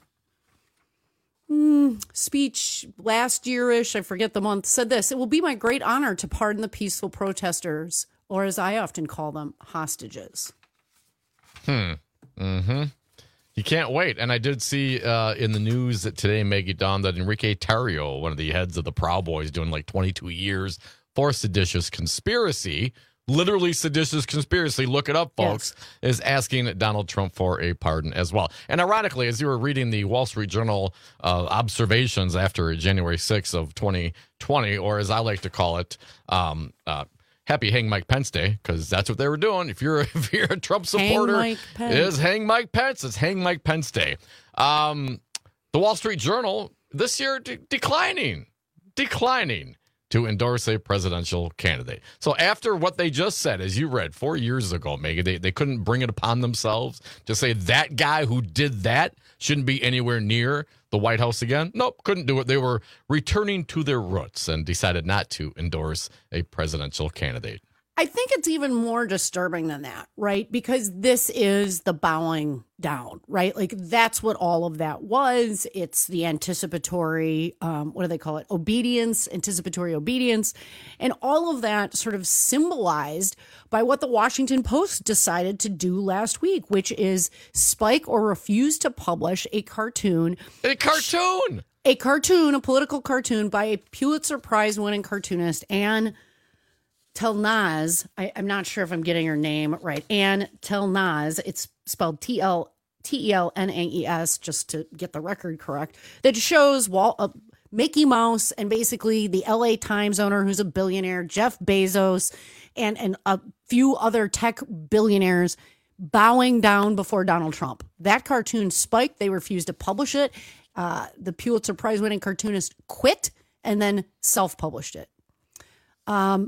Mm, speech last year-ish, I forget the month, said this: "It will be my great honor to pardon the peaceful protesters, or as I often call them, hostages." Hmm. Mm-hmm. You can't wait. And I did see uh, in the news that today, Maggie Dawn, that Enrique Tarrio, one of the heads of the Proud Boys, doing like twenty-two years for seditious conspiracy, literally seditious conspiracy, look it up, folks, yes, is asking Donald Trump for a pardon as well. And ironically, as you were reading the Wall Street Journal uh, observations after January sixth of twenty twenty, or as I like to call it, um, uh, Happy Hang Mike Pence Day, because that's what they were doing. If you're if you're a Trump supporter, hang it is Hang Mike Pence. It's Hang Mike Pence Day. Um, the Wall Street Journal this year de- declining, declining. to endorse a presidential candidate. So after what they just said, as you read four years ago, Megan, they, they couldn't bring it upon themselves to say that guy who did that shouldn't be anywhere near the White House again. Nope, couldn't do it. They were returning to their roots and decided not to endorse a presidential candidate. I think it's even more disturbing than that, right? Because this is the bowing down, right? Like that's what all of that was. It's the anticipatory, um, what do they call it? Obedience, anticipatory obedience. And all of that sort of symbolized by what the Washington Post decided to do last week, which is spike or refuse to publish a cartoon. A cartoon! A cartoon, a political cartoon by a Pulitzer Prize winning cartoonist, Ann Telnaz. I, I'm not sure if I'm getting her name right. Ann Telnaz. It's spelled T L T E L N A E S, just to get the record correct. That shows Walt, uh, Mickey Mouse and basically the L A Times owner, who's a billionaire, Jeff Bezos, and, and a few other tech billionaires bowing down before Donald Trump. That cartoon spiked. They refused to publish it. Uh, the Pulitzer Prize winning cartoonist quit and then self-published it. Um,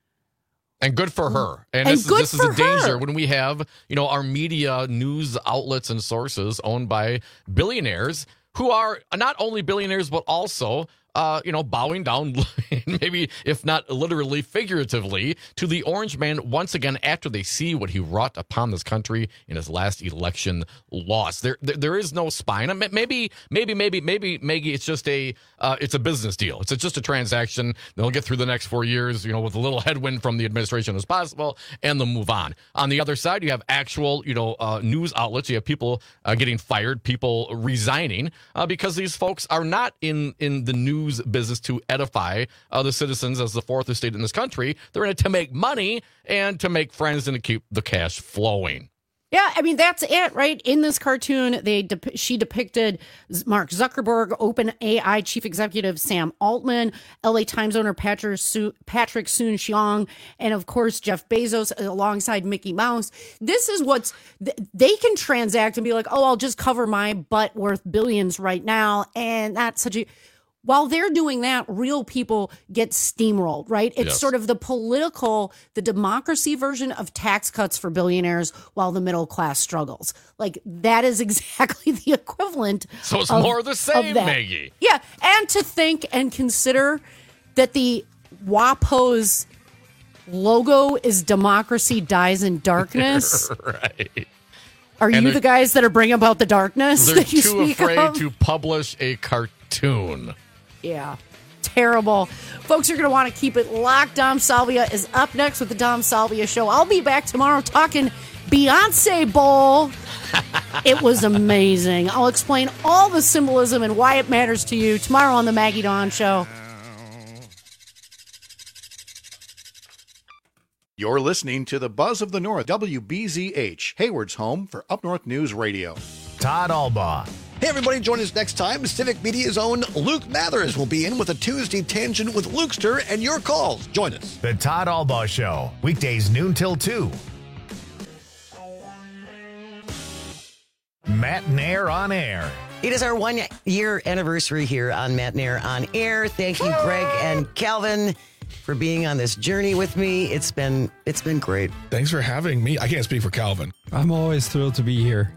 And good for her. And, and this, good is, this is for a danger her. when we have, you know, our media news outlets and sources owned by billionaires who are not only billionaires, but also, uh, you know, bowing down, maybe if not literally, figuratively, to the orange man once again after they see what he wrought upon this country in his last election loss. There, there, there is no spine. Maybe, maybe, maybe, maybe, Maggie, it's just a, uh, it's a business deal. It's a, just a transaction. They'll get through the next four years, you know, with a little headwind from the administration as possible, and they'll move on. On the other side, you have actual, you know, uh, news outlets. You have people uh, getting fired, people resigning uh, because these folks are not in in the news business to edify uh, the citizens as the fourth estate in this country. They're in it to make money and to make friends and to keep the cash flowing. Yeah, I mean, that's it, right? In this cartoon, they de- she depicted Mark Zuckerberg, OpenAI chief executive Sam Altman, L A Times owner Patrick, Su- Patrick Soon-Shiong, and of course, Jeff Bezos alongside Mickey Mouse. This is what's, th- they can transact and be like, oh, I'll just cover my butt worth billions right now. And that's such a... While they're doing that, real people get steamrolled, right? It's Yes. sort of the political, the democracy version of tax cuts for billionaires while the middle class struggles. Like, that is exactly the equivalent. So it's of, more of the same, of that. Maggie. Yeah, and to think and consider that the WAPO's logo is Democracy Dies in Darkness. Right. Are And you they're- the guys that are bringing about the darkness They're that you too speak afraid of? to publish a cartoon. Yeah. Terrible. Folks are going to want to keep it locked. Dom Salvia is up next with the Dom Salvia Show. I'll be back tomorrow talking Beyonce Bowl. It was amazing. I'll explain all the symbolism and why it matters to you tomorrow on the Maggie Dawn Show. You're listening to the Buzz of the North, W B Z H, Hayward's home for Up North News Radio. Todd Albaugh. Hey, everybody, join us next time. Civic Media's own Luke Mathers will be in with a Tuesday Tangent with Lukester and your calls. Join us. The Todd Albaugh Show, weekdays noon till two. Matt Nair on air. It is our one year anniversary here on Matt Nair on air. Thank you, Greg and Calvin. for being on this journey with me. It's been it's been great. Thanks for having me. I can't speak for Calvin. I'm always thrilled to be here.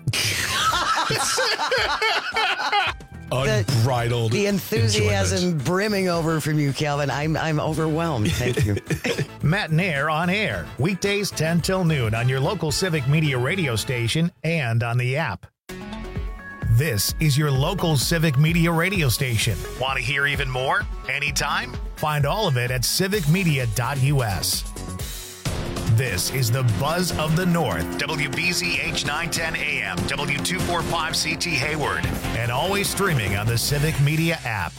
Unbridled. The, the enthusiasm enjoyment. brimming over from you, Calvin. I'm I'm overwhelmed. Thank you. Matt and Air on air, weekdays ten till noon on your local Civic Media radio station and on the app. This is your local Civic Media radio station. Want to hear even more? Anytime? Find all of it at civic media dot u s. This is the Buzz of the North, W B Z H nine ten A M, W two forty-five C T Hayward, and always streaming on the Civic Media app.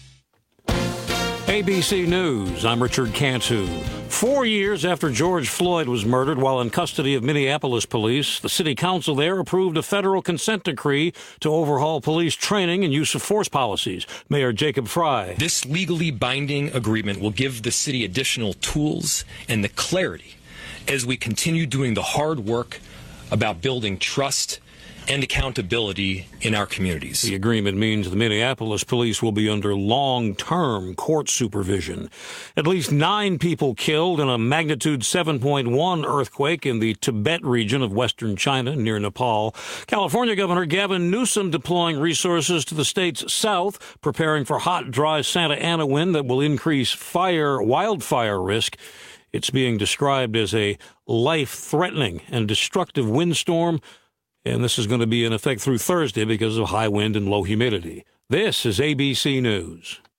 A B C News, I'm Richard Cantu. Four years after George Floyd was murdered while in custody of Minneapolis police, the city council there approved a federal consent decree to overhaul police training and use of force policies. Mayor Jacob Fry. This legally binding agreement will give the city additional tools and the clarity as we continue doing the hard work about building trust and accountability in our communities. The agreement means the Minneapolis police will be under long-term court supervision. At least nine people killed in a magnitude seven point one earthquake in the Tibet region of western China near Nepal. California Governor Gavin Newsom deploying resources to the state's south, preparing for hot, dry Santa Ana wind that will increase fire, wildfire risk. It's being described as a life-threatening and destructive windstorm, and this is going to be in effect through Thursday because of high wind and low humidity. This is A B C News.